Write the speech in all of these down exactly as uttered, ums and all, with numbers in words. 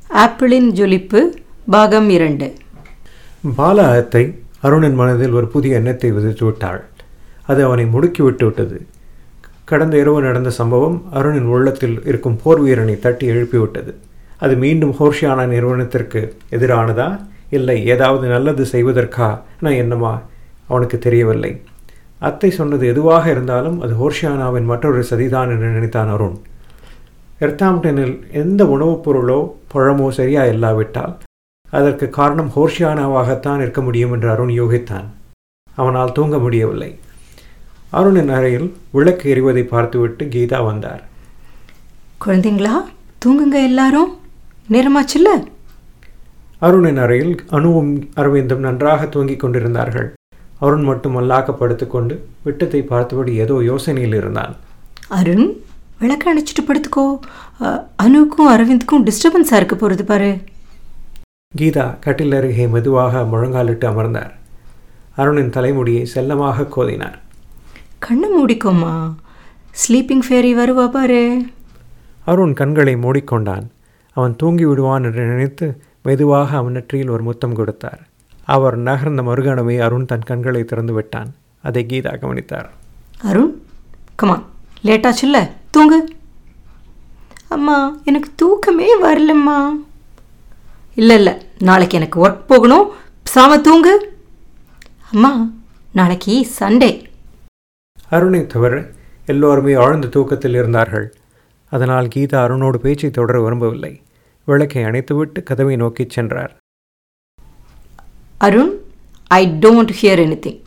ஆப்பிளின் ஜொலிப்பு பாகம் இரண்டு. பாலா அத்தை அருணின் மனதில் ஒரு புதிய எண்ணத்தை விதித்து விட்டாள். அது அவனை முடுக்கி விட்டு விட்டது. கடந்த இரவு நடந்த சம்பவம் அருணின் உள்ளத்தில் இருக்கும் போர் வீரனை தட்டி எழுப்பிவிட்டது. அது மீண்டும் ஹோர்ஷியானா நிறுவனத்திற்கு எதிரானதா இல்லை ஏதாவது நல்லது செய்வதற்கா நான் என்னமா அவனுக்கு தெரியவில்லை. அத்தை சொன்னது எதுவாக இருந்தாலும் அது ஹோர்ஷியானாவின் மற்றொரு சதிதான் என்று நினைத்தான் அருண். எர்த்தாம்டனில் எந்த உணவுப் பொருளோ பழமோ சரியா இல்லாவிட்டால் அதற்கு காரணம் ஹோர்ஷியானாவாகத்தான் இருக்க முடியும் என்று அருண் யோகித்தான். அவனால் தூங்க முடியவில்லை. அருணின் அறையில் விளக்கு எறிவதை பார்த்துவிட்டு கீதா வந்தார். குழந்தைங்களா, தூங்குங்க எல்லாரும், நேரமாச்சுல்ல. அருணின் அறையில் அனுவும் அரவிந்தும் நன்றாக தூங்கிக் கொண்டிருந்தார்கள். அருண் மட்டும் மல்லாக்கப்படுத்திக் விட்டத்தை பார்த்தபடி ஏதோ யோசனையில் இருந்தான். அருண், விளக்க அணைச்சிட்டு படுத்துக்கோ. அனுவுக்கும் அரவிந்துக்கும் டிஸ்டர்பன்ஸாக இருக்க போகிறது பாரு. கீதா கட்டில் அருகே மெதுவாக முழங்காலிட்டு அமர்ந்தார். அருணின் தலைமுடியை செல்லமாக கோதினார். கண்ணை மூடிக்கோமா, ஸ்லீப்பிங் ஃபேரி வருவா பாரு. அருண் கண்களை மூடிக்கொண்டான். அவன் தூங்கி விடுவான் என்று நினைத்து மெதுவாக அவன் நெற்றியில் ஒரு முத்தம் கொடுத்தார். அவர் நகர்ந்த மறுகணமே அருண் தன் கண்களை திறந்து விட்டான். அதை கீதா கவனித்தார். அருண், கமான், லேட்டாச்சுல்ல, தூங்கு. அம்மா, எனக்கு தூக்கமே வரலம்மா. இல்லை இல்லை, நாளைக்கு எனக்கு ஒர்க் போகணும், சாம தூங்கு. அம்மா, நாளைக்கு சண்டே. அருணை தவிர எல்லோருமே ஆழ்ந்த தூக்கத்தில் இருந்தார்கள். அதனால் கீதா அருணோடு பேச்சை தொடர விரும்பவில்லை. விளக்கை அணைத்துவிட்டு கதவை நோக்கி சென்றார். Arun, I don't hear anything,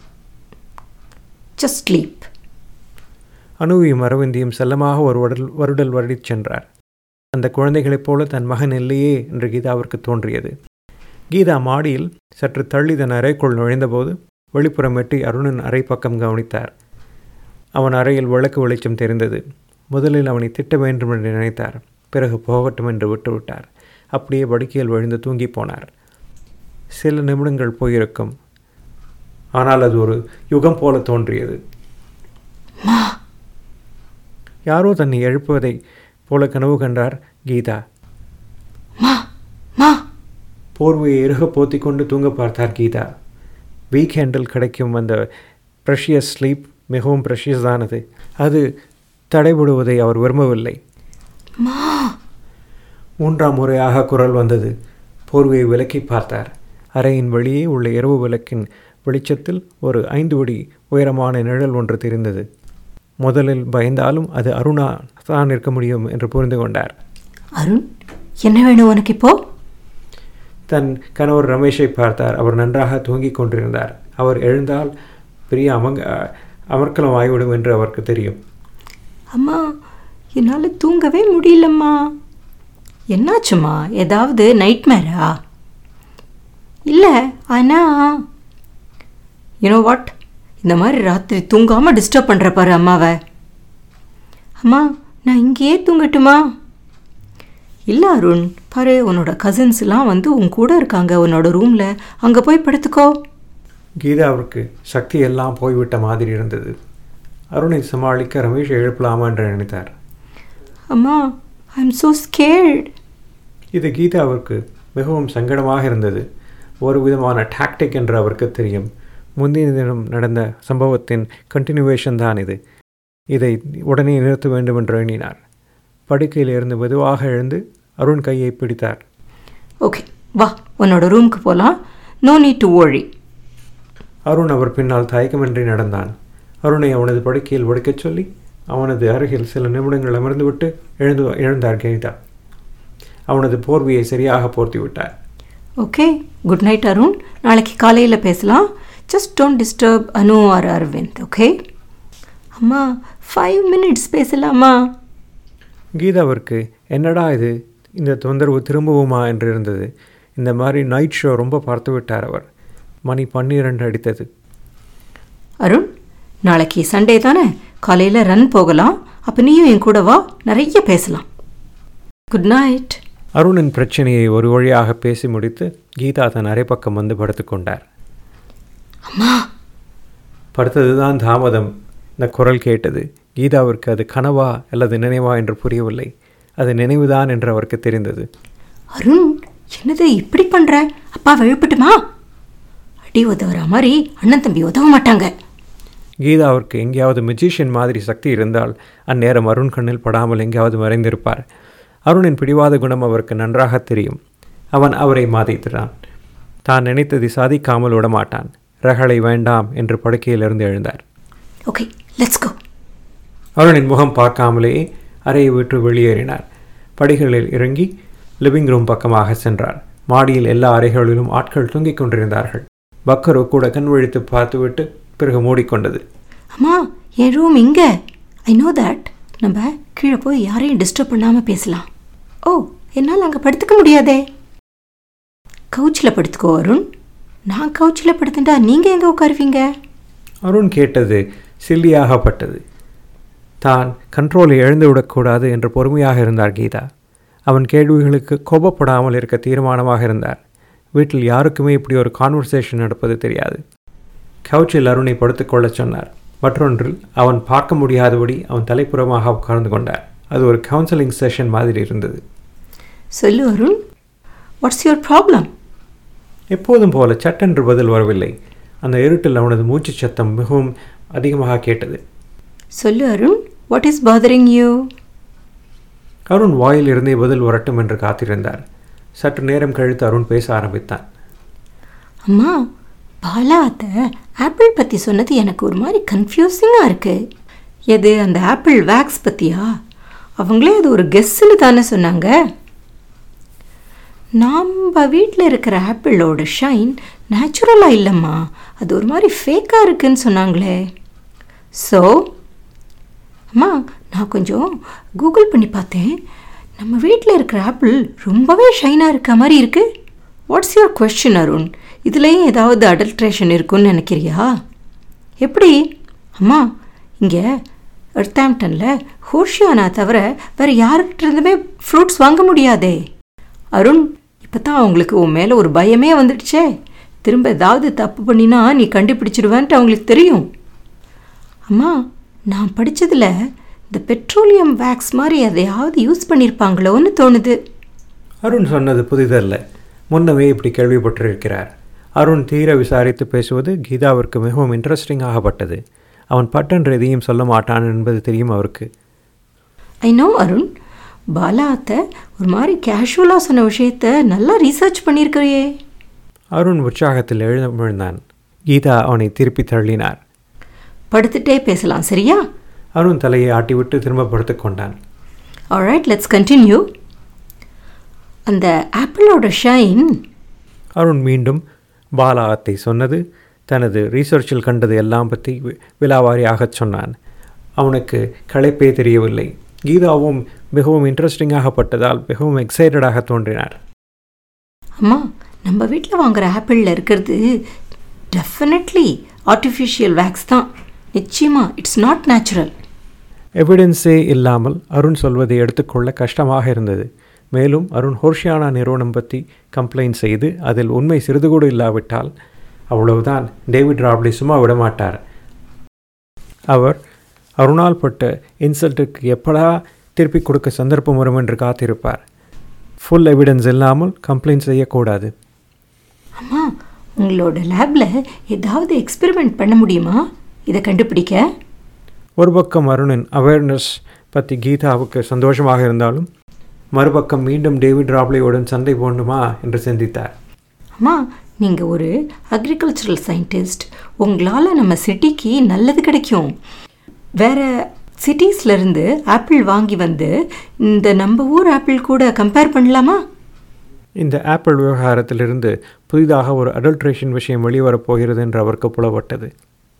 just sleep. அனுவையும் அரவிந்தியும் செல்லமாக ஒரு வருடல் வருடல் வருடிச் சென்றார். அந்த குழந்தைகளைப் போல தன் மகன் இல்லையே என்று கீதாவிற்கு தோன்றியது. கீதா மாடியில் சற்று தள்ளி தன் அறைக்குள் நுழைந்தபோது வெளிப்புறம் எட்டி அருணின் அறை பக்கம் கவனித்தார். அவன் அறையில் விளக்கு வெளிச்சம் தெரிந்தது. முதலில் அவனை திட்ட வேண்டும் என்று நினைத்தார். பிறகு போகட்டும் என்று விட்டுவிட்டார். அப்படியே படுக்கையில் விழுந்து தூங்கி போனார். சில நிமிடங்கள் போயிருக்கும். ஆனால் அது ஒரு யுகம் போல தோன்றியது. யாரோ தன்னை எழுப்புவதை போல கனவு கண்டார் கீதா. போர்வையை இறுக போத்தி கொண்டு தூங்க பார்த்தார் கீதா. வீக்கெண்டில் கிடைக்கும் அந்த ப்ரெஷியஸ் ஸ்லீப் மிகவும் ப்ரெஷியஸானது. அது தடைபடுவதை அவர் விரும்பவில்லை. மூன்றாம் முறையாக குரல் வந்தது. போர்வையை விலக்கி பார்த்தார். அறையின் வெளியே உள்ள இரவு விளக்கின் வெளிச்சத்தில் ஒரு ஐந்து அடி உயரமான நிழல் ஒன்று தெரிந்தது. முதலில் பயந்தாலும் அது அருணா தான் இருக்க முடியும் என்று புரிந்து கொண்டார். அருண், என்ன வேணும் உனக்கு இப்போ? தன் கணவர் ரமேஷை பார்த்தார். அவர் நன்றாக தூங்கிக் கொண்டிருந்தார். அவர் எழுந்தால் பெரிய அமங்க அமர்க்கலம் ஆகிவிடும் என்று அவருக்கு தெரியும். அம்மா, என்னால் தூங்கவே முடியலம்மா. என்னாச்சும்மா, ஏதாவது நைட்மேரா? இல்லை, ஆனால் யூனோ வாட், இந்த மாதிரி ராத்திரி தூங்காமல் டிஸ்டர்ப் பண்ணுற பாரு அம்மாவை. அம்மா, நான் இங்கேயே தூங்கட்டுமா? இல்லை அருண், பாரு, உன்னோட கசின்ஸ்லாம் வந்து உன் கூட இருக்காங்க உன்னோட ரூமில், அங்கே போய் படுத்துக்கோ. கீதாவிற்கு சக்தி எல்லாம் போய்விட்ட மாதிரி இருந்தது. அருணை சமாளிக்க ரமேஷ் எழுப்பலாமா என்று நினைத்தார். அம்மா, ஐ எம் ஸோ ஸ்கேர்ட். இது கீதாவிற்கு மிகவும் சங்கடமாக இருந்தது. ஒரு விதமான டாக்டிக் என்று அவருக்கு தெரியும். முந்தைய தினம் நடந்த சம்பவத்தின் கண்டினியூவேஷன் தான் இது. இதை உடனே நிறுத்த வேண்டும் என்று எண்ணினார். படுக்கையில் இருந்து மெதுவாக எழுந்து அருண் கையை பிடித்தார். ஓகே, வா, உன்னோட ரூமுக்கு போகலாம். No need to worry. Arun அவர் பின்னால் தயக்கமின்றி நடந்தான். அருணை அவனது படுக்கையில் படுக்கச் சொல்லி அவனது அருகில் சில நிமிடங்கள் அமர்ந்துவிட்டு எழுந்து எழுந்தார் கீதா. அவனது போர்வையை சரியாக போர்த்தி விட்டார். Okay, good night Arun. நாளைக்கு காலையில் பேசலாம். Just don't disturb Anu or Aravind, okay? அம்மா, ஃபைவ் மினிட்ஸ் பேசலாமா? கீதாவிற்கு என்னடா இது, இந்த தொந்தரவு திரும்பவுமா என்று இருந்தது. இந்த மாதிரி நைட் ஷோ ரொம்ப பார்த்து விட்டார் அவர். மணி பன்னிரண்டு அடித்தது. அருண், நாளைக்கு சண்டே தானே, காலையில் ரன் போகலாம். அப்போ நீயும் என் கூட வா, நிறைய பேசலாம். Good night. அருணின் பிரச்சனையை ஒரு வழியாக பேசி முடித்து கீதா தன் அரை பக்கம் வந்து படுத்து கொண்டார். அம்மா, படுத்ததுதான் தாமதம். இந்த குரல் கேட்டது. கீதாவிற்கு அது கனவா அல்லது நினைவா என்று புரியவில்லை. அது நினைவுதான் என்று அவருக்கு தெரிந்தது. அருண், என்னது இப்படி பண்ணுற? அப்பா எழுப்பட்டுமா? அடி உதவுற மாதிரி அண்ணன் தம்பி உதவ மாட்டாங்க. கீதாவிற்கு எங்கேயாவது மெஜிஷியன் மாதிரி சக்தி இருந்தால் அந்நேரம் அருண் கண்ணில் படாமல் எங்கேயாவது மறைந்திருப்பார். அருணின் பிடிவாத குணம் அவருக்கு நன்றாக தெரியும். அவன் அவரை மாதைத்தான். தான் நினைத்ததை சாதிக்காமல் விடமாட்டான். ரகளை வேண்டாம் என்று படுக்கையிலிருந்து எழுந்தார். Okay, let's go. அருணின் முகம் பார்க்காமலேயே அறையை விட்டு வெளியேறினார். படிகளில் இறங்கி லிவிங் ரூம் பக்கமாக சென்றார். மாடியில் எல்லா அறைகளிலும் ஆட்கள் தூங்கிக் கொண்டிருந்தார்கள். பக்கரு கூட கண் விழித்து பார்த்துவிட்டு பிறகு மூடிக்கொண்டது. அம்மா, என் ரூம் இங்கே. I know that. நம்ம கீழே போய் யாரையும் டிஸ்டர்ப் பண்ணாமல் பேசலாம். ஓ, என்னால் அங்கே படுத்துக்க முடியாதே. கவுச்சில் படுத்துக்கோ அருண். நான் கவுச்சில் படுத்துட்டா நீங்கள் எங்கே உட்காருவீங்க? அருண் கேட்டது சில்லியாகப்பட்டது. தான் கண்ட்ரோலை எழுந்து விடக்கூடாது என்று பொறுமையாக இருந்தார் கீதா. அவன் கேள்விகளுக்கு கோபப்படாமல் இருக்க தீர்மானமாக இருந்தார். வீட்டில் யாருக்குமே இப்படி ஒரு கான்வர்சேஷன் நடப்பது தெரியாது. கவுச்சில் அருணை படுத்துக்கொள்ளச் சொன்னார். மற்றொன்றில் அவன் பார்க்க முடியாதபடி அவன் தலைப்புறமாக உட்கார்ந்து கொண்டார். அது ஒரு கவுன்சிலிங் செஷன் மாதிரி இருந்தது. சொல்லு அருண், வாட்ஸ் யுவர் ப்ராப்ளம்? எப்போதும் போல சட்டென்று பதில் வரவில்லை. அந்த இருட்டில் அவனது மூச்சு சத்தம் மிகவும் அதிகமாக கேட்டது. சொல்லு Arun, what is bothering you? Arun வாயில் இருந்தே பதில் வரட்டும் என்று காத்திருந்தார். சற்று நேரம் கழித்து அருண் பேச ஆரம்பித்தான். அம்மா, பாலா அத்தை ஆப்பிள் பற்றி சொன்னது எனக்கு ஒரு மாதிரி கன்ஃபியூசிங்காக இருக்குது. எது, அந்த ஆப்பிள் வேக்ஸ் பற்றியா? அவங்களே அது ஒரு கெஸ்ஸுன்னு தானே சொன்னாங்க. நம்ம வீட்டில் இருக்கிற ஆப்பிளோட ஷைன் நேச்சுரலாக இல்லைம்மா, அது ஒரு மாதிரி ஃபேக்காக இருக்குன்னு சொன்னாங்களே. ஸோ அம்மா, நான் கொஞ்சம் கூகுள் பண்ணி பார்த்தேன். நம்ம வீட்டில் இருக்கிற ஆப்பிள் ரொம்பவே ஷைனாக இருக்க மாதிரி இருக்குது. What's your question Arun? இதுலேயும் ஏதாவது அடல்ட்ரேஷன் இருக்குன்னு நினைக்கிறியா? எப்படி? அம்மா, இங்கே எர்த்தாம்ப்டனில் ஹோஷியானா தவிர வேறு யார்கிட்ட இருந்துமே ஃப்ரூட்ஸ் வாங்க முடியாதே. அருண், இப்போ தான் அவங்களுக்கு உன் மேலே ஒரு பயமே வந்துடுச்சே. திரும்ப ஏதாவது தப்பு பண்ணினா நீ கண்டுபிடிச்சிடுவேன்ட்டு அவங்களுக்கு தெரியும். அம்மா, நான் படித்ததில் இந்த பெட்ரோலியம் வேக்ஸ் மாதிரி எதையாவது யூஸ் பண்ணியிருப்பாங்களோன்னு தோணுது. அருண் சொன்னது புதிதல்ல. முன்னமே இப்படி கேள்விப்பட்டிருக்கிறார். அருண் தீர விசாரித்து பேசுவது கீதாவிற்கு மிகவும் இன்ட்ரெஸ்டிங் ஆகப்பட்டது. அவன் பட்டென்று எதையும் சொல்ல மாட்டான் என்பது தெரியும் அவருக்கு. ஐ நோ அருண், பாலா அத்தை ஒரு மாதிரி கேஷுவலாக சொன்ன விஷயத்த நல்லா ரீசர்ச் பண்ணியிருக்கிறியே. அருண் உற்சாகத்தில் எழுந்தான். கீதா அவனை திருப்பி தள்ளினார். படுத்துட்டே பேசலாம், சரியா? அருண் தலையை ஆட்டிவிட்டு திரும்ப படுத்து கொண்டான். Alright, let's continue. அந்த ஆப்பிளோட ஷைன். அருண் மீண்டும் பாலா அத்தை சொன்னது, தனது ரீசர்ச்சில் கண்டது எல்லாம் பற்றி விலாவாரியாகச் சொன்னான். அவனுக்கு களைப்பே தெரியவில்லை. கீதாவும் மிகவும் இன்ட்ரெஸ்டிங்காகப்பட்டதால் மிகவும் எக்ஸைட்டடாக தோன்றினார். அம்மா, நம்ம வீட்டில் வாங்குகிற ஆப்பிளில் இருக்கிறது டெஃபினெட்லி ஆர்டிஃபிஷியல் வேக்ஸ் தான். நிச்சயமாக இட்ஸ் நாட் நேச்சுரல். எவிடன்ஸே இல்லாமல் அருண் சொல்வதை எடுத்துக்கொள்ள கஷ்டமாக இருந்தது. மேலும் அருண் ஹோஷியானா நிறுவனம் பற்றி கம்ப்ளைண்ட் செய்து அதில் உண்மை சிறிது கூட இல்லாவிட்டால் அவ்வளவுதான், டேவிட் ராப்லி சும்மா விடமாட்டார். அவர் அருணால் பட்ட இன்சல்ட்டுக்கு எப்படா திருப்பி கொடுக்க சந்தர்ப்பம் வரும் என்று காத்திருப்பார். ஃபுல் எவிடன்ஸ் இல்லாமல் கம்ப்ளைண்ட் செய்யக்கூடாது. அம்மா, உங்களோட லேபில் ஏதாவது எக்ஸ்பெரிமெண்ட் பண்ண முடியுமா இதை கண்டுபிடிக்க? ஒரு பக்கம் அருணின் அவேர்னஸ் பற்றி கீதாவுக்கு சந்தோஷமாக இருந்தாலும் மறுபக்கம் மீண்டும் டேவிட் ராப்லியுடன் சண்டை போண்டுமா என்று சிந்தித்தார். அம்மா, நீங்கள் ஒரு அக்ரிகல்ச்சரல் சயின்டிஸ்ட். உங்களால் நம்ம சிட்டிக்கு நல்லது கிடைக்கும். வேறு சிட்டிஸ்லேருந்து ஆப்பிள் வாங்கி வந்து இந்த நம்ம ஊர் ஆப்பிள் கூட கம்பேர் பண்ணலாமா? இந்த ஆப்பிள் விவகாரத்திலிருந்து புதிதாக ஒரு அடல்ட்ரேஷன் விஷயம் வெளிவரப் போகிறது என்று அவருக்கு புலப்பட்டது.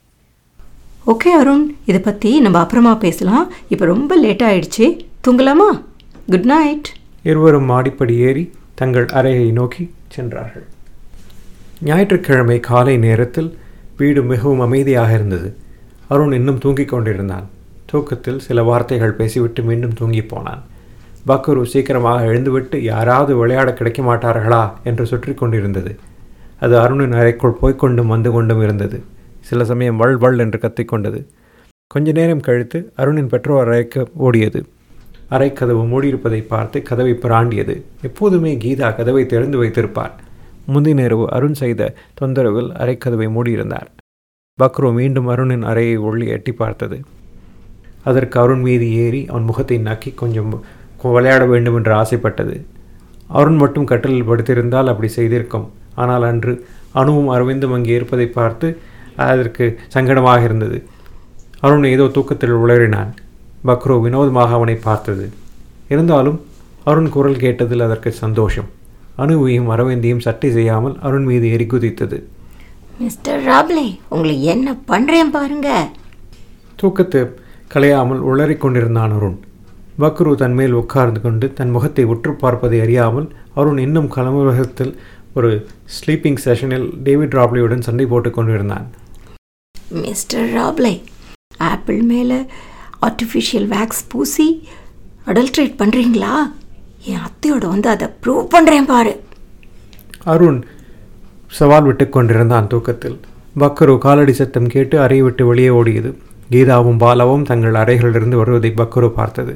ஓகே அருண், இதை பற்றி நம்ம அப்புறமா பேசலாம். இப்போ ரொம்ப லேட்டாக ஆயிடுச்சு, தூங்கலாமா? Good night. இருவரும் மாடிப்படி ஏறி தங்கள் அறையை நோக்கி சென்றார்கள். ஞாயிற்றுக்கிழமை காலை நேரத்தில் வீடு மிகவும் அமைதியாக இருந்தது. அருண் இன்னும் தூங்கிக் கொண்டிருந்தான். தூக்கத்தில் சில வார்த்தைகள் பேசிவிட்டு மீண்டும் தூங்கி போனான். பக்குரு சீக்கிரமாக எழுந்துவிட்டு யாராவது விளையாட கிடைக்க மாட்டார்களா என்று சுற்றி கொண்டிருந்தது. அது அருணின் அறைக்குள் போய்கொண்டும் வந்து கொண்டும் இருந்தது. சில சமயம் வள் வள் என்று கத்திக்கொண்டது. கொஞ்ச நேரம் கழித்து அருணின் பெற்றோர் அறைக்கு ஓடியது. அரைக்கதவு மூடியிருப்பதை பார்த்து கதவை பிராண்டியது. எப்போதுமே கீதா கதவை திறந்து வைத்திருப்பார். முந்தின இரவு அருண் செய்த தொந்தரவில் அரைக்கதவை மூடியிருந்தார். பக்ரோ மீண்டும் அருணின் அறையை ஒள்ளி எட்டி பார்த்தது. அதற்கு அருண் மீது ஏறி அவன் முகத்தை நக்கி கொஞ்சம் விளையாட வேண்டும் என்று ஆசைப்பட்டது. அருண் மட்டும் கட்டிலில் படுத்திருந்தால் அப்படி செய்திருக்கும். ஆனால் அன்று அணுவும் அரவிந்தும் அங்கே இருப்பதை பார்த்து அதற்கு சங்கடமாக இருந்தது. அருண் ஏதோ தூக்கத்தில் உளறினான். பக்ரோ வினோதமாக அவனை பார்த்தது. இருந்தாலும் அருண் குரல் கேட்டதில் அதற்கு சந்தோஷம். அணுவையும் அரவிந்தையும் சட்டை செய்யாமல் அருண் மீது ஏறி குதித்தது. மிஸ்டர் ராப்லே, உங்களை என்ன பண்ணுறேன் பாருங்க. தூக்கத்தை கலையாமல் உளறிக் கொண்டிருந்தான் அருண். பக்ரு தன் மேல் உட்கார்ந்து கொண்டு தன் முகத்தை உற்று பார்ப்பதை அறியாமல் அருண் இன்னும் கலமுகத்தில் ஒரு ஸ்லீப்பிங் செஷனில் டேவிட் ராப்லேயுடன் சண்டை போட்டு கொண்டிருந்தான். மிஸ்டர் ராப்லே, ஆப்பிள் மேலே ஆர்டிஃபிஷியல் வேக்ஸ் பூசி அடல்ட்ரேட் பண்ணுறீங்களா? என் அத்தையோட வந்து அதை ப்ரூவ் பண்ணுறேன் பாரு. அருண் சவால் விட்டு கொண்டிருந்தான் தூக்கத்தில். பக்ரு காலடி சத்தம் கேட்டு அறையை விட்டு வெளியே ஓடியது. கீதாவும் பாலாவும் தங்கள் அறைகளிலிருந்து வருவதை பக்ரு பார்த்தது.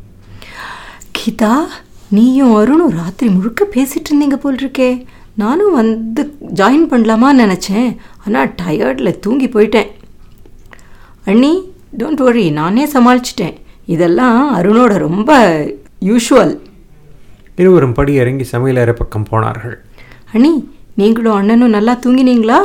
கீதா, நீயும் அருணும் ராத்திரி முழுக்க பேசிகிட்டு இருந்தீங்க போல் இருக்கே. நானும் வந்து ஜாயின் பண்ணலாமான்னு நினச்சேன். ஆனால் டயர்டில் தூங்கி போயிட்டேன். அண்ணி, டோன்ட் வரி, நானே சமாளிச்சிட்டேன். இதெல்லாம் அருணோட ரொம்ப யூஷுவல். இருவரும் படி இறங்கி சமையலறை பக்கம் போனார்கள். அண்ணி, நீங்களும் அண்ணனும் நல்லா தூங்கினீங்களா?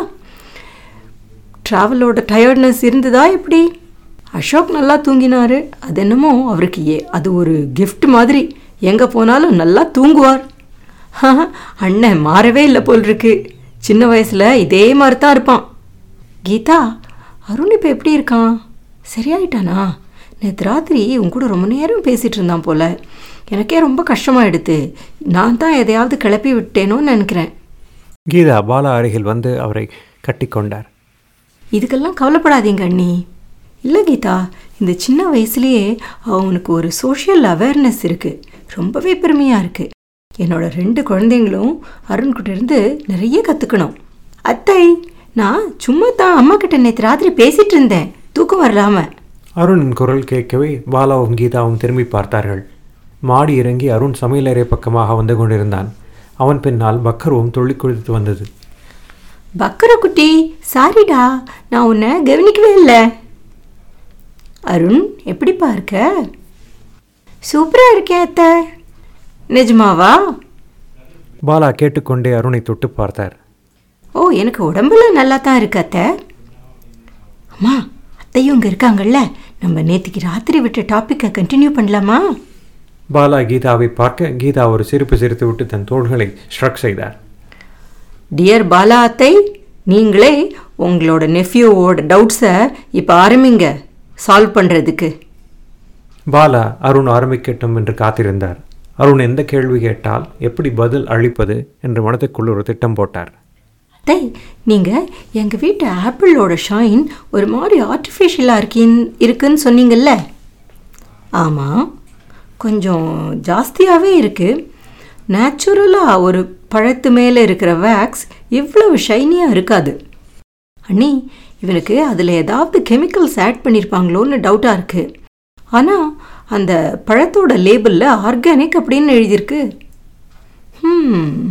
ட்ராவலோட டயர்ட்னஸ் இருந்ததா எப்படி? அசோக் நல்லா தூங்கினார். அது என்னமோ அவருக்கு ஏ அது ஒரு கிஃப்ட் மாதிரி. எங்கே போனாலும் நல்லா தூங்குவார். அண்ணன் மாறவே இல்லை போல் இருக்கு. சின்ன வயசில் இதே மாதிரி தான் இருப்பான். கீதா, அருண் இப்போ எப்படி இருக்கான்? சரியாயிட்டானா? நேற்று ராத்திரி உன் கூட ரொம்ப நேரம் பேசிகிட்டு இருந்தான் போல். எனக்கே ரொம்ப கஷ்டமாயிடுது. நான் தான் எதையாவது கிளப்பி விட்டேனோன்னு நினைக்கிறேன். கீதா பாலா அருகில் வந்து அவரை கட்டி கொண்டார். இதுக்கெல்லாம் கவலைப்படாதீங்க அண்ணி. இல்லை கீதா, இந்த சின்ன வயசுலேயே அவனுக்கு ஒரு சோஷியல் அவேர்னஸ் இருக்குது. ரொம்பவே பெருமையாக இருக்குது. என்னோட ரெண்டு குழந்தைங்களும் அருண்கிட்ட இருந்து நிறைய கற்றுக்கணும். அத்தை, நான் சும்மா தான் அம்மா கிட்ட நேற்று ராத்திரி பேசிகிட்டு இருந்தேன், தூக்கம் வரலாம. அருணின் குரல் கேட்கவே பாலாவும் கீதாவும் திரும்பி பார்த்தார்கள். மாடி இறங்கி அருண் சமையலறை பக்கமாக வந்து கொண்டிருந்தான். அவன் பின்னால் பக்கரும் துள்ளி குதித்து வந்தது. பக்கர குட்டி, சாரிடா, நான் உன்னை கவனிக்கவே இல்லை. அருண், எப்படிப்பா இருக்க? சூப்பராக இருக்கேன் அத்தை. நிஜமாவா? பாலா கேட்டுக்கொண்டே அருணை தொட்டு பார்த்தார். ஓ, எனக்கு உடம்புல நல்லா தான் இருக்கு அத்தை. அம்மா, அத்தையும் இங்கே இருக்காங்கல்ல, நம்ம நேற்றுக்கு ராத்திரி விட்ட டாப்பிக்கை கண்டினியூ பண்ணலாமா? பாலா கீதாவை பார்க்க கீதா ஒரு சிரிப்பு சிரித்து விட்டு தன் தோள்களை ஸ்ட்ரக் செய்தார். டியர் பாலா அத்தை, நீங்களே உங்களோட நெஃப்யூவோட டவுட்ஸை இப்போ ஆரம்பிங்க சால்வ் பண்ணுறதுக்கு. பாலா அருண் ஆரம்பிக்கட்டும் என்று காத்திருந்தார். அருண் எந்த கேள்வி கேட்டால் எப்படி பதில் அளிப்பது என்று மனத்துக்குள் ஒரு திட்டம் போட்டார். அத்தை, நீங்கள் எங்கள் வீட்டு ஆப்பிளோட ஷைன் ஒரு மாதிரி ஆர்டிஃபிஷியலாக இருக்கின் இருக்குன்னு சொன்னீங்கல்ல? ஆமாம், கொஞ்சம் ஜாஸ்தியாகவே இருக்குது. நேச்சுரலாக ஒரு பழத்து மேலே இருக்கிற வேக்ஸ் இவ்வளவு ஷைனியாக இருக்காது. அண்ணி, இவனுக்கு அதில் ஏதாவது கெமிக்கல்ஸ் ஆட் பண்ணியிருப்பாங்களோன்னு டவுட்டாக இருக்குது. ஆனால் அந்த பழத்தோட லேபிளில் ஆர்கானிக் அப்படின்னு எழுதியிருக்கு. ம்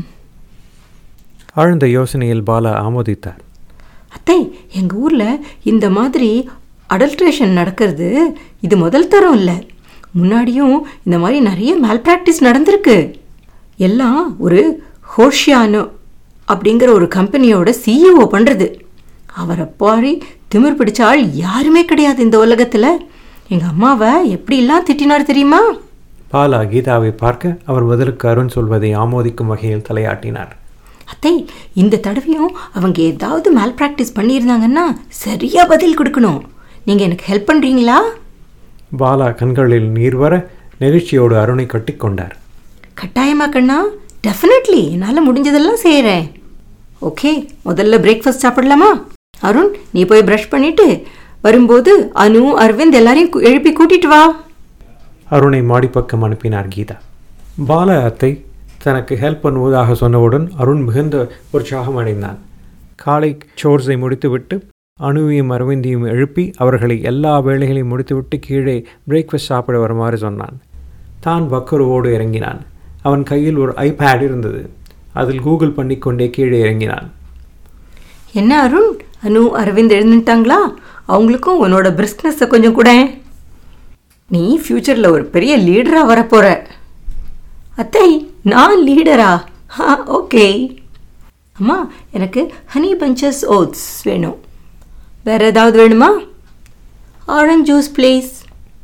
ஆழ்ந்த யோசனையில் பாலா ஆமோதித்தார். அத்தை, எங்கள் ஊரில் இந்த மாதிரி அடல்ட்ரேஷன் நடக்கிறது இது முதல் தரம் இல்லை. முன்னாடியும் இந்த மாதிரி நிறைய மேல் ப்ராக்டிஸ் நடந்திருக்கு. எல்லாம் ஒரு ஹோஷியானோ அப்படிங்கிற ஒரு கம்பெனியோட சிஇஓ பண்ணுறது. அவரை பாரி திமிர் பிடிச்ச ஆள் யாருமே கிடையாது இந்த உலகத்தில். எங்கள் அம்மாவை எப்படிலாம் திட்டினார் தெரியுமா? பாலா கீதாவை பார்க்க அவர் பதிலுக்கு அருண் சொல்வதை ஆமோதிக்கும் வகையில் தலையாட்டினார். அத்தை, இந்த தடவையும் அவங்க ஏதாவது மேல் ப்ராக்டிஸ் பண்ணியிருந்தாங்கன்னா சரியாக பதில் கொடுக்கணும். நீங்கள் எனக்கு ஹெல்ப் பண்ணுறீங்களா? பாலா கண்களில் நீர் வர நெகிழ்ச்சியோடு அருணை கட்டி கொண்டார். கட்டாயமா கண்ணா, டெஃபினெட்லி என்னால் முடிஞ்சதெல்லாம் செய்கிறேன். ஓகே, முதல்ல பிரேக்ஃபாஸ்ட் சாப்பிடலாமா? அருண், நீ போய் ப்ரஷ் பண்ணிவிட்டு வரும்போது அனு, அரவிந்த் எல்லாரையும் எழுப்பி கூட்டிட்டு வா. அருணை மாடிப்பக்கம் அனுப்பினார் கீதா. பாலா அத்தை தனக்கு ஹெல்ப் பண்ணுவதாக சொன்னவுடன் அருண் மிகுந்த உற்சாகம் அடைந்தான். காலை சோர்ஸை முடித்துவிட்டு அணுவையும் அரவிந்தையும் எழுப்பி அவர்களை எல்லா வேலைகளையும் முடித்துவிட்டு கீழே பிரேக்ஃபாஸ்ட் சாப்பிட வருமாறு சொன்னான். தான் பக்கரோடு இறங்கினான். அவன் கையில் ஒரு ஐபேட் இருந்தது. அதில் கூகுள் பண்ணிக்கொண்டே கீழே இறங்கினான். என்ன அருண், அனு அரவிந்த் எழுந்துட்டாங்களா? அவங்களுக்கும் உன்னோட பிரிஸ்னஸை கொஞ்சம் கூட. நீ ஃப்யூச்சரில் ஒரு பெரிய லீடராக வரப்போகிற. அத்தை, நான் லீடரா? ஆ, ஓகே. அம்மா, எனக்கு ஹனி பஞ்சஸ் ஓட்ஸ் வேணும். வேறு ஏதாவது வேணுமா? Orange juice please.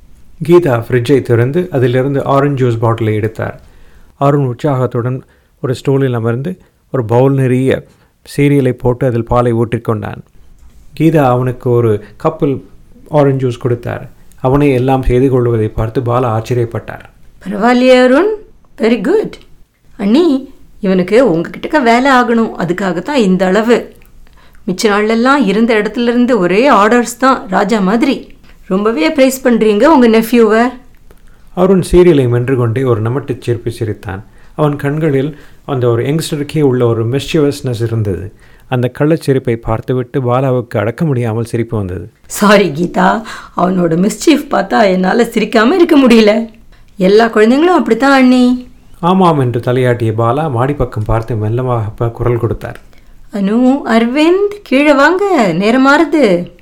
கீதா ஃப்ரிட்ஜை திறந்து அதிலிருந்து ஆரஞ்ச் ஜூஸ் பாட்டிலை எடுத்தார். அருண் உற்சாகத்துடன் ஒரு ஸ்டூலில் அமர்ந்து ஒரு பவுல் நிறைய சீரியலை போட்டு அதில் பாலை ஊற்றிக்கொண்டான். கீதா அவனுக்கு ஒரு கப்பில் ஆரஞ்ச் ஜூஸ் கொடுத்தார். அவனை எல்லாம் செய்து கொள்வதை பார்த்து பாலா ஆச்சரியப்பட்டார். பரவாயில்லையே அருண், வெரி குட். அண்ணி, இவனுக்கு உங்ககிட்ட வேலை ஆகணும், அதுக்காகத்தான் இந்த அளவு. மிச்ச நாள்லாம் இருந்த இடத்துலேருந்து ஒரே ஆர்டர்ஸ் தான், ராஜா மாதிரி. ரொம்பவே ப்ரைஸ் பண்ணுறீங்க உங்கள் நெஃப்யூவை. அருண் சீரியலை மென்று கொண்டே ஒரு நமட்டு சிரிப்பு சிரித்தான். அவன் கண்களில் அந்த ஒரு யங்ஸ்டருக்கே உள்ள ஒரு மிஸ்chievousness இருந்தது. அந்த கள்ளச்சிரிப்பை பார்த்துவிட்டு பாலாவுக்கு அடக்க முடியாமல் சிரிப்பு வந்தது. சாரி கீதா, அவனோட மிஸ்சீஃப் பார்த்தா என்னால் சிரிக்காமல் இருக்க முடியல. எல்லா குழந்தைங்களும் அப்படித்தான் அண்ணி. ஆமாம் என்று தலையாட்டிய பாலா மாடிப்பக்கம் பார்த்து மெல்லமாக குரல் கொடுத்தார். அனு, அரவிந்த், கீழே வாங்க, நேரமாறுது.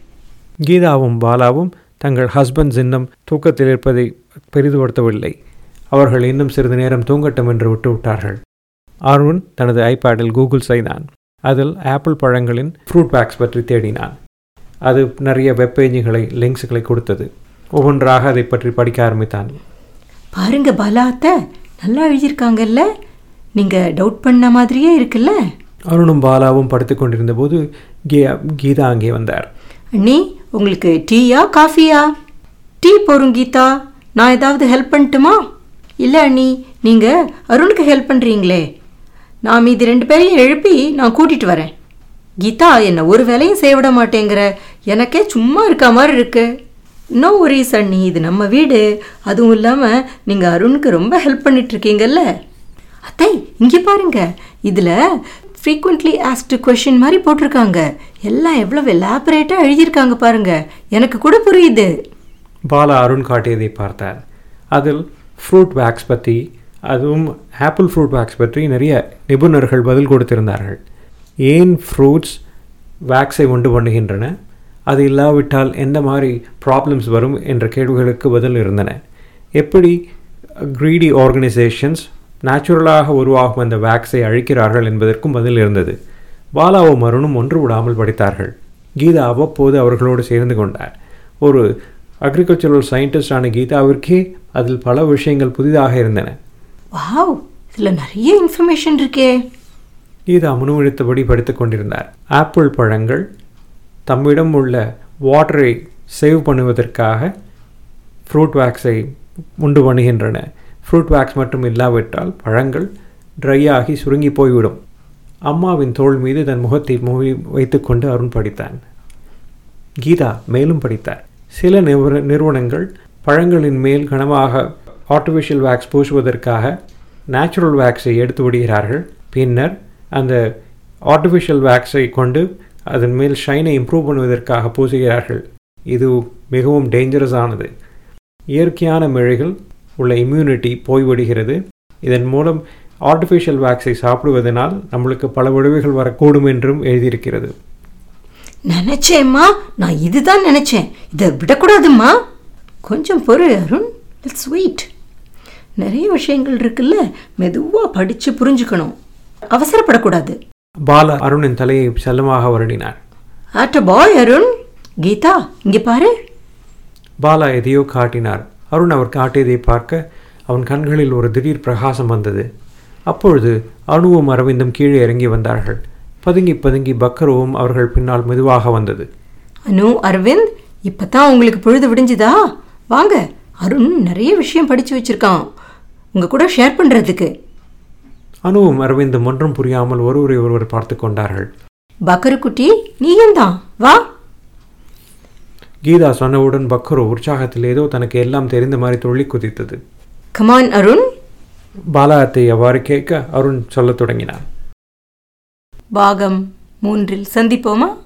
கீதாவும் பாலாவும் தங்கள் ஹஸ்பண்ட்ஸ் இன்னும் தூக்கத்தில் இருப்பதை பெரிதுபடுத்தவில்லை. அவர்கள் இன்னும் சிறிது நேரம் தூங்கட்டும் என்று விட்டு விட்டார்கள். அருண் தனது ஐபேடில் கூகுள் செய்தான். அதில் ஆப்பிள் பழங்களின் ஃப்ரூட் பேக்ஸ் பற்றி தேடினான். அது நிறைய வெப்பேஜ்களை லிங்க்ஸுகளை கொடுத்தது. ஒவ்வொன்றாக அதை பற்றி படிக்க ஆரம்பித்தான். பாருங்க பாலா அத்தை, நல்லா எழுதியிருக்காங்கல்ல, நீங்கள் டவுட் பண்ண மாதிரியே இருக்குல்ல. அருணும் பாலாவும் படுத்து கொண்டிருந்த போது கீ கீதா அங்கே வந்தார். அண்ணி, உங்களுக்கு டீயா காஃபியா? டீ போரும் கீதா, நான் ஏதாவது ஹெல்ப் பண்ணட்டுமா? இல்லை அண்ணி, நீங்கள் அருணுக்கு ஹெல்ப் பண்ணுறீங்களே, நான் மீதி ரெண்டு பேரையும் எழுப்பி நான் கூட்டிகிட்டு வரேன். கீதா, என்னை ஒரு வேலையும் செய்ய விட மாட்டேங்கிற, எனக்கே சும்மா இருக்க மாதிரி இருக்கு. நோ ஒரீஸ் அண்ணி, இது நம்ம வீடு. அதுவும் இல்லாமல் நீங்கள் அருணுக்கு ரொம்ப ஹெல்ப் பண்ணிட்டுருக்கீங்கல்ல. அத்தை, இங்கே பாருங்க, இதில் ஃப்ரீக்வெண்ட்லி ஆஸ்க்டு கொஷின் மாதிரி போட்டிருக்காங்க. எல்லாம் எவ்வளோ எலாபரேட்டாக எழுதியிருக்காங்க பாருங்க, எனக்கு கூட புரியுது. பாலா அருண் காட்டியதை பார்த்தார். அதில் ஃப்ரூட் வேக்ஸ் பற்றி, அதுவும் ஆப்பிள் ஃப்ரூட் வேக்ஸ் பற்றி நிறைய நிபுணர்கள் பதில் கொடுத்திருந்தார்கள். ஏன் ஃப்ரூட்ஸ் வேக்ஸை உண்டு பண்ணுகின்றன, அது இல்லாவிட்டால் எந்த மாதிரி ப்ராப்ளம்ஸ் வரும் என்ற கேள்விகளுக்கு பதில் இருந்தன. எப்படி க்ரீடி ஆர்கனைசேஷன்ஸ் நேச்சுரலாக உருவாகும் அந்த வேக்ஸை அழிக்கிறார்கள் என்பதற்கும் பதில் இருந்தது. பாலாவும் அருணும் ஒன்று விடாமல் படித்தார்கள். கீதா அவ்வப்போது அவர்களோடு சேர்ந்து கொண்டார். ஒரு அக்ரிகல்ச்சரல் சயின்டிஸ்டான கீதாவிற்கே அதில் பல விஷயங்கள் புதிதாக இருந்தன. வாவ், இதில் நிறைய இன்ஃபர்மேஷன் இருக்கே. கீதா முணுமுழித்தபடி படித்து கொண்டிருந்தார். ஆப்பிள் பழங்கள் தம்மிடம் உள்ள வாட்டரை சேவ் பண்ணுவதற்காக ஃப்ரூட் வேக்ஸை உண்டு பண்ணுகின்றன. ஃப்ரூட் வேக்ஸ் மட்டும் இல்லாவிட்டால் பழங்கள் ட்ரை ஆகி சுருங்கி போய்விடும். அம்மாவின் தோள் மீது தன் முகத்தை மூவி வைத்துக்கொண்டு அருண் படித்தான். கீதா மேலும் படித்தார். சில நிறுவ நிறுவனங்கள் பழங்களின் மேல் கனமாக ஆர்டிஃபிஷியல் வேக்ஸ் பூசுவதற்காக நேச்சுரல் வேக்ஸை எடுத்து விடுகிறார்கள். பின்னர் அந்த ஆர்டிஃபிஷியல் வேக்ஸை கொண்டு அதன் மேல் ஷைனை இம்ப்ரூவ் பண்ணுவதற்காக பூசுகிறார்கள். இது மிகவும் டேஞ்சரஸானது. இயற்கையான மிழைகள் உள்ள இம்யூனிட்டி போய்விடுகிறது. இதன் மூலம் ஆர்டிஃபிஷியல் வேக்ஸை சாப்பிடுவதனால் நம்மளுக்கு பல விளைவுகள் வரக்கூடும் என்றும் எழுதியிருக்கிறது. நினைச்சேம்மா, நான் இதுதான் நினைச்சேன். இதை விடக்கூடாதும்மா. கொஞ்சம் பொறு அருண், இட்ஸ் ஸ்வீட். நிறைய விஷயங்கள் இருக்குல்ல, மெதுவாக படித்து புரிஞ்சுக்கணும், அவசரப்படக்கூடாது. பாலா அருணின் தலையை செல்லமாக வருடினார். ஆட்ட பாய் அருண். கீதா, இங்கே பாரு. பாலா எதையோ காட்டினார். அருண் அவர் காட்டியதை பார்க்க அவன் கண்களில் ஒரு திடீர் பிரகாசம் வந்தது. அப்பொழுது அனுவும் அரவிந்தும் கீழே இறங்கி வந்தார்கள். பதுங்கி பதுங்கி பக்கருவும் அவர்கள் பின்னால் மெதுவாக வந்தது. அனு, அரவிந்த், இப்போ தான் உங்களுக்கு பொழுது விடிஞ்சுதா? வாங்க, அருண் நிறைய விஷயம் படித்து வச்சுருக்கான் உங்கள் கூட ஷேர் பண்ணுறதுக்கு. அனுவும் அரவிந்தும் ஒன்றும் புரியாமல் ஒருவரை ஒருவர் பார்த்து கொண்டார்கள். பக்கரு குட்டி, நீயும் தான் வா. கீதா சொன்னவுடன் பக்கரு உற்சாகத்தில் ஏதோ தனக்கு எல்லாம் தெரிந்த மாதிரி துள்ளி குதித்தது. கமான் அருண். பாலா அத்தை எவ்வாறு கேட்க அருண் சொல்லத் தொடங்கினார். பாகம் மூன்றில் சந்திப்போமா?